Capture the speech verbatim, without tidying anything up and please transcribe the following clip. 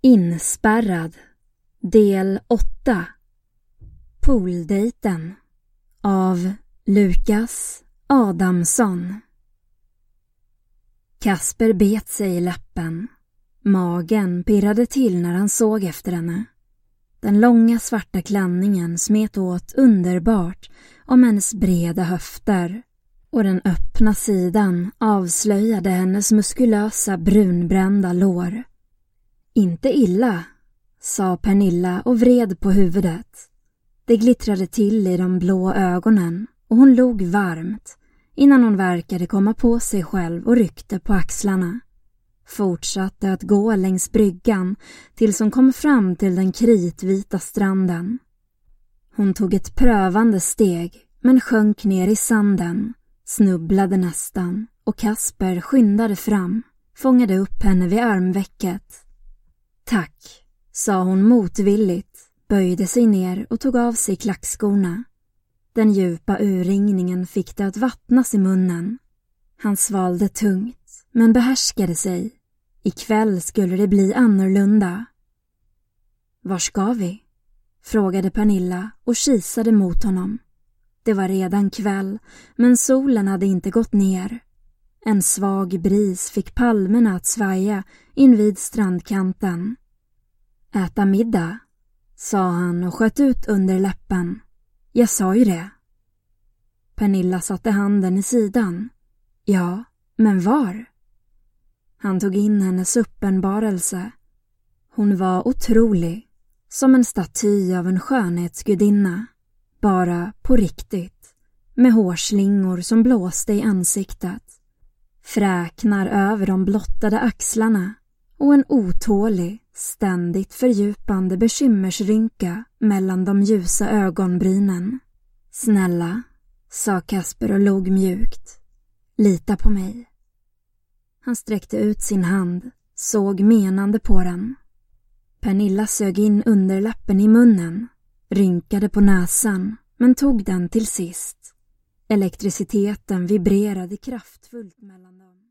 Inspärrad. Del åtta. Pooldejten av Lukas Adamsson. Kasper bet sig i läppen. Magen pirrade till när han såg efter henne. Den långa svarta klänningen smet åt underbart om hennes breda höfter, och den öppna sidan avslöjade hennes muskulösa brunbrända lår. Inte illa, sa Pernilla och vred på huvudet. Det glittrade till i de blå ögonen och hon log varmt innan hon verkade komma på sig själv och ryckte på axlarna. Fortsatte att gå längs bryggan tills hon kom fram till den kritvita stranden. Hon tog ett prövande steg men sjönk ner i sanden, snubblade nästan, och Kasper skyndade fram, fångade upp henne vid armvecket. Tack, sa hon motvilligt, böjde sig ner och tog av sig klackskorna. Den djupa urringningen fick det att vattnas i munnen. Han svalde tungt, men behärskade sig. Ikväll skulle det bli annorlunda. Var ska vi? Frågade Pernilla och kisade mot honom. Det var redan kväll, men solen hade inte gått ner. En svag bris fick palmerna att svaja invid strandkanten. Äta middag, sa han och sköt ut under läppen. Jag sa ju det. Pernilla satte handen i sidan. Ja, men var? Han tog in hennes uppenbarelse. Hon var otrolig, som en staty av en skönhetsgudinna. Bara på riktigt, med hårslingor som blåste i ansiktet. Fräknar över de blottade axlarna och en otålig, ständigt fördjupande bekymmersrynka mellan de ljusa ögonbrynen. Snälla, sa Kasper och log mjukt. Lita på mig. Han sträckte ut sin hand, såg menande på den. Pernilla sög in underläppen i munnen, rynkade på näsan, men tog den till sist. Elektriciteten vibrerade kraftfullt mellan dem.